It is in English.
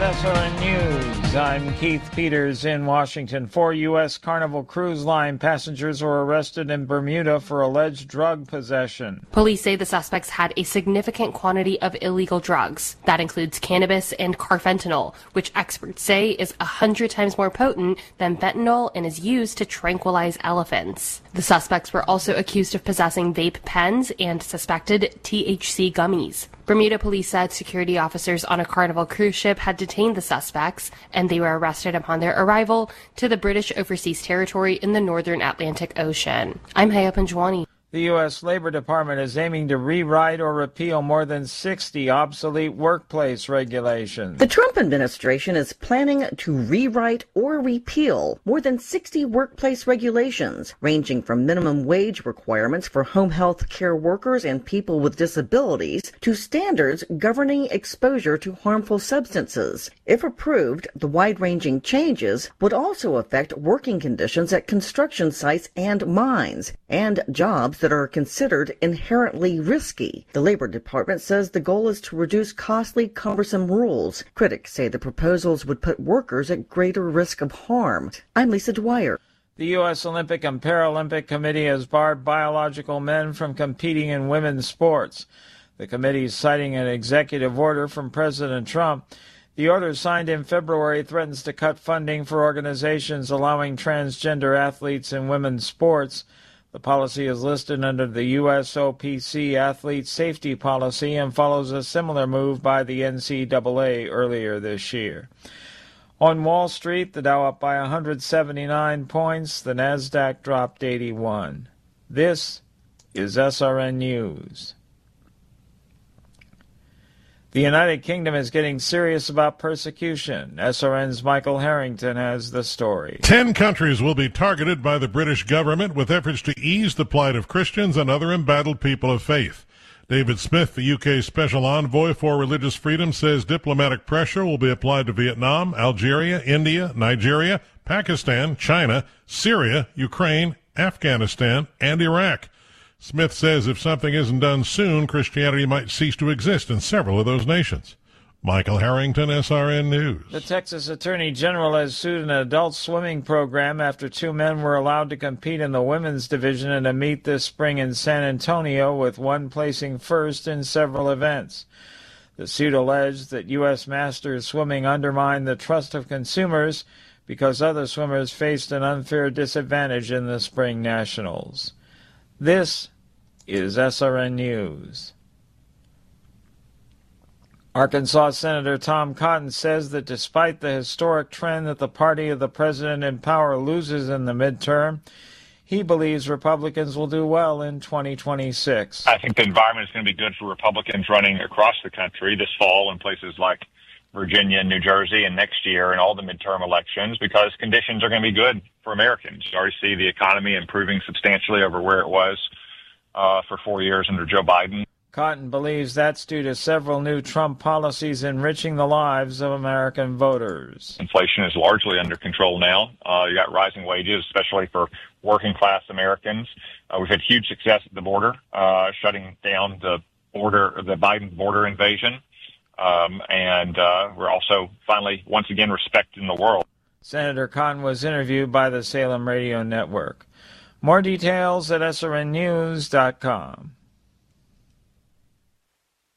SRN News. I'm Keith Peters in Washington. 4 U.S. Carnival Cruise Line passengers were arrested in Bermuda for alleged drug possession. Police say the suspects had a significant quantity of illegal drugs. That includes cannabis and carfentanil, which experts say is 100 times more potent than fentanyl and is used to tranquilize elephants. The suspects were also accused of possessing vape pens and suspected THC gummies. Bermuda police said security officers on a Carnival cruise ship had detained the suspects, and they were arrested upon their arrival to the British Overseas Territory in the northern Atlantic Ocean. I'm Haya Panjwani. The U.S. Labor Department is aiming to rewrite or repeal more than 60 obsolete workplace regulations. The Trump administration is planning to rewrite or repeal more than 60 workplace regulations, ranging from minimum wage requirements for home health care workers and people with disabilities to standards governing exposure to harmful substances. If approved, the wide-ranging changes would also affect working conditions at construction sites and mines, and jobs that are considered inherently risky. The Labor Department says the goal is to reduce costly, cumbersome rules. Critics say the proposals would put workers at greater risk of harm. I'm Lisa Dwyer. The U.S. Olympic and Paralympic Committee has barred biological men from competing in women's sports. The committee is citing an executive order from President Trump. The order, signed in February, threatens to cut funding for organizations allowing transgender athletes in women's sports. The policy is listed under the USOPC Athlete Safety Policy and follows a similar move by the NCAA earlier this year. On Wall Street, the Dow up by 179 points, the Nasdaq dropped 81. This is SRN News. The United Kingdom is getting serious about persecution. SRN's Michael Harrington has the story. 10 countries will be targeted by the British government with efforts to ease the plight of Christians and other embattled people of faith. David Smith, the UK's special envoy for religious freedom, says diplomatic pressure will be applied to Vietnam, Algeria, India, Nigeria, Pakistan, China, Syria, Ukraine, Afghanistan, and Iraq. Smith says if something isn't done soon, Christianity might cease to exist in several of those nations. Michael Harrington, SRN News. The Texas Attorney General has sued an adult swimming program after 2 men were allowed to compete in the women's division in a meet this spring in San Antonio, with one placing first in several events. The suit alleged that U.S. Masters Swimming undermined the trust of consumers because other swimmers faced an unfair disadvantage in the spring nationals. This is SRN News. Arkansas Senator Tom Cotton says that despite the historic trend that the party of the president in power loses in the midterm, he believes Republicans will do well in 2026. I think the environment is going to be good for Republicans running across the country this fall in places like Virginia and New Jersey, and next year in all the midterm elections, because conditions are going to be good for Americans. You already see the economy improving substantially over where it was for 4 years under Joe Biden. Cotton believes that's due to several new Trump policies enriching the lives of American voters. Inflation is largely under control now. You got rising wages, especially for working class Americans. We've had huge success at the border, shutting down the Biden border invasion. And we're also finally, once again, respecting the world. Senator Cotton was interviewed by the Salem Radio Network. More details at srnnews.com.